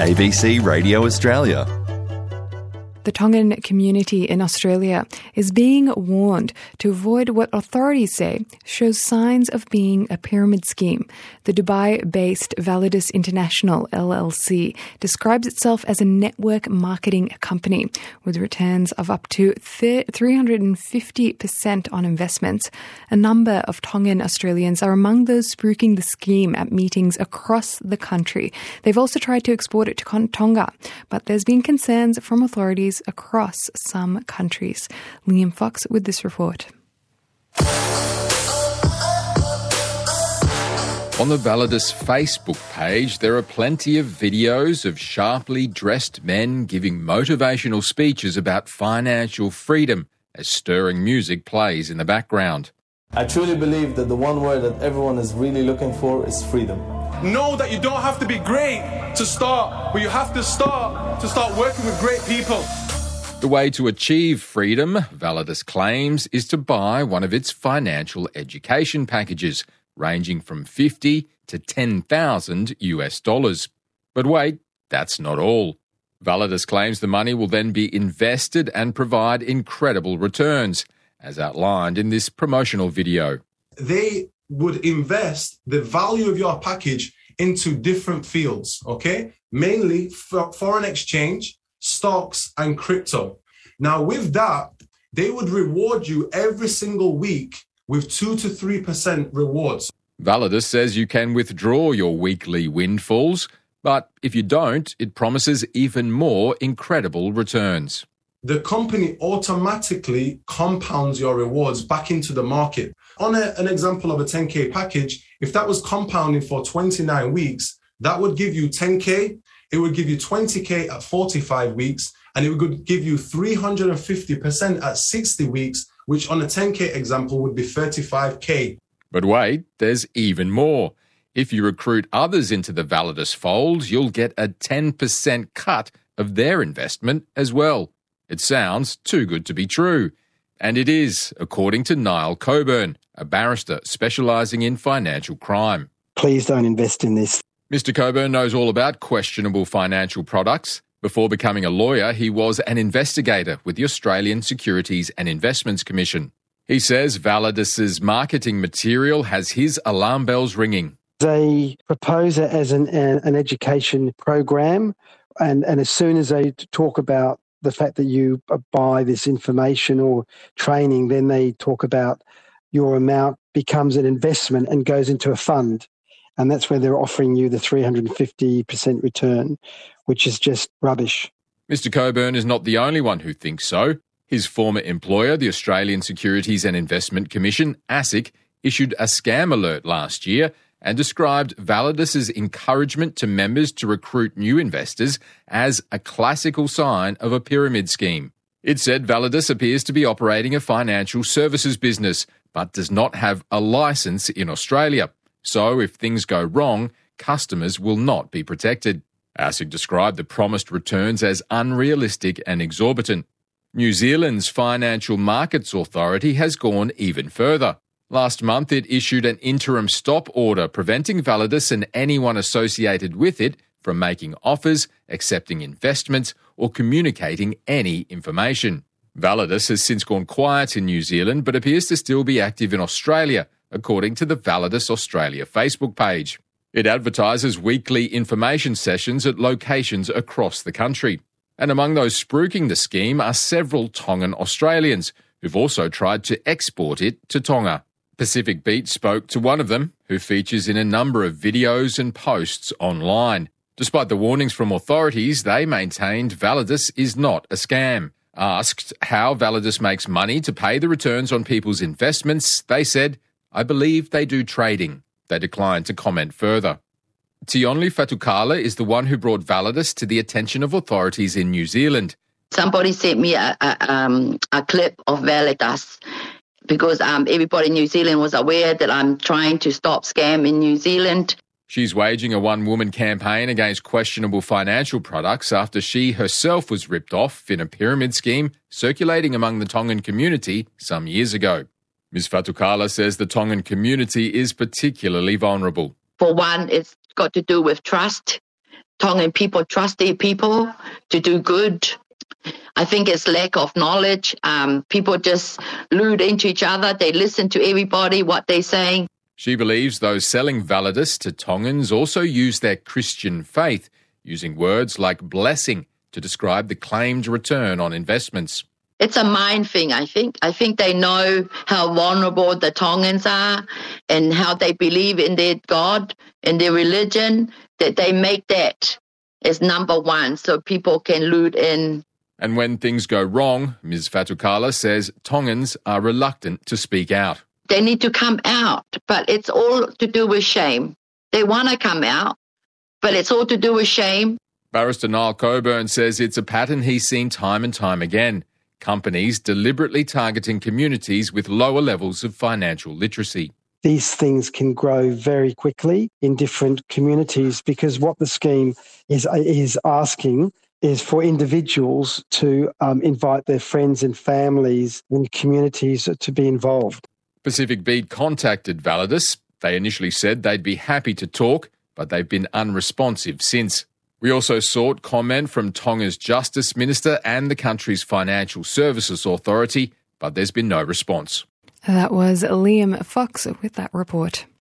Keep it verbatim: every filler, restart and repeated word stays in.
A B C Radio Australia. The Tongan community in Australia is being warned to avoid what authorities say shows signs of being a pyramid scheme. The Dubai-based Validus International L L C describes itself as a network marketing company with returns of up to three hundred fifty percent on investments. A number of Tongan Australians are among those spruiking the scheme at meetings across the country. They've also tried to export it to Tonga, but there's been concerns from authorities across some countries. Liam Fox with this report. On the Validus Facebook page, there are plenty of videos of sharply dressed men giving motivational speeches about financial freedom as stirring music plays in the background. I truly believe that the one word that everyone is really looking for is freedom. Know that you don't have to be great to start, but you have to start to start working with great people. The way to achieve freedom, Validus claims, is to buy one of its financial education packages, ranging from fifty to ten thousand US dollars. But wait, that's not all. Validus claims the money will then be invested and provide incredible returns, as outlined in this promotional video. They would invest the value of your package into different fields, okay? Mainly for foreign exchange, stocks, and crypto. Now, with that, they would reward you every single week with two to three percent rewards. Validus says you can withdraw your weekly windfalls, but if you don't, it promises even more incredible returns. The company automatically compounds your rewards back into the market. On a, an example of a ten K package, if that was compounding for twenty-nine weeks, that would give you ten K, it would give you twenty K at forty-five weeks, and it would give you three hundred fifty percent at sixty weeks, which on a ten K example would be thirty-five K. But wait, there's even more. If you recruit others into the Validus fold, you'll get a ten percent cut of their investment as well. It sounds too good to be true. And it is, according to Niall Coburn, a barrister specialising in financial crime. Please don't invest in this. Mister Coburn knows all about questionable financial products. Before becoming a lawyer, he was an investigator with the Australian Securities and Investments Commission. He says Validus's marketing material has his alarm bells ringing. They propose it as an, an education program, and, and as soon as they talk about the fact that you buy this information or training, then they talk about your amount becomes an investment and goes into a fund. And that's where they're offering you the three hundred fifty percent return, which is just rubbish. Mister Coburn is not the only one who thinks so. His former employer, the Australian Securities and Investment Commission, ASIC, issued a scam alert last year and described Validus's encouragement to members to recruit new investors as a classical sign of a pyramid scheme. It said Validus appears to be operating a financial services business, but does not have a licence in Australia. So if things go wrong, customers will not be protected. ASIC described the promised returns as unrealistic and exorbitant. New Zealand's Financial Markets Authority has gone even further. Last month, it issued an interim stop order preventing Validus and anyone associated with it from making offers, accepting investments, or communicating any information. Validus has since gone quiet in New Zealand but appears to still be active in Australia, according to the Validus Australia Facebook page. It advertises weekly information sessions at locations across the country. And among those spruiking the scheme are several Tongan Australians who've also tried to export it to Tonga. Pacific Beat spoke to one of them, who features in a number of videos and posts online. Despite the warnings from authorities, they maintained Validus is not a scam. Asked how Validus makes money to pay the returns on people's investments, they said, "I believe they do trading." They declined to comment further. Tionli Fatukala is the one who brought Validus to the attention of authorities in New Zealand. Somebody sent me a, a, um, a clip of Validus because um, everybody in New Zealand was aware that I'm trying to stop scam in New Zealand. She's waging a one-woman campaign against questionable financial products after she herself was ripped off in a pyramid scheme circulating among the Tongan community some years ago. Miz Fatukala says the Tongan community is particularly vulnerable. For one, it's got to do with trust. Tongan people trust their people to do good. I think it's lack of knowledge. Um, people just lewd into each other. They listen to everybody, what they're saying. She believes those selling Validus to Tongans also use their Christian faith, using words like blessing to describe the claimed return on investments. It's a mind thing, I think. I think they know how vulnerable the Tongans are and how they believe in their God and their religion, that they make that as number one so people can loot in. And when things go wrong, Miz Fatukala says Tongans are reluctant to speak out. They need to come out, but it's all to do with shame. They want to come out, but it's all to do with shame. Barrister Niall Coburn says it's a pattern he's seen time and time again. Companies deliberately targeting communities with lower levels of financial literacy. These things can grow very quickly in different communities because what the scheme is, is asking is for individuals to um, invite their friends and families and communities to be involved. Pacific Beat contacted Validus. They initially said they'd be happy to talk, but they've been unresponsive since. We also sought comment from Tonga's Justice Minister and the country's Financial Services Authority, but there's been no response. That was Liam Fox with that report.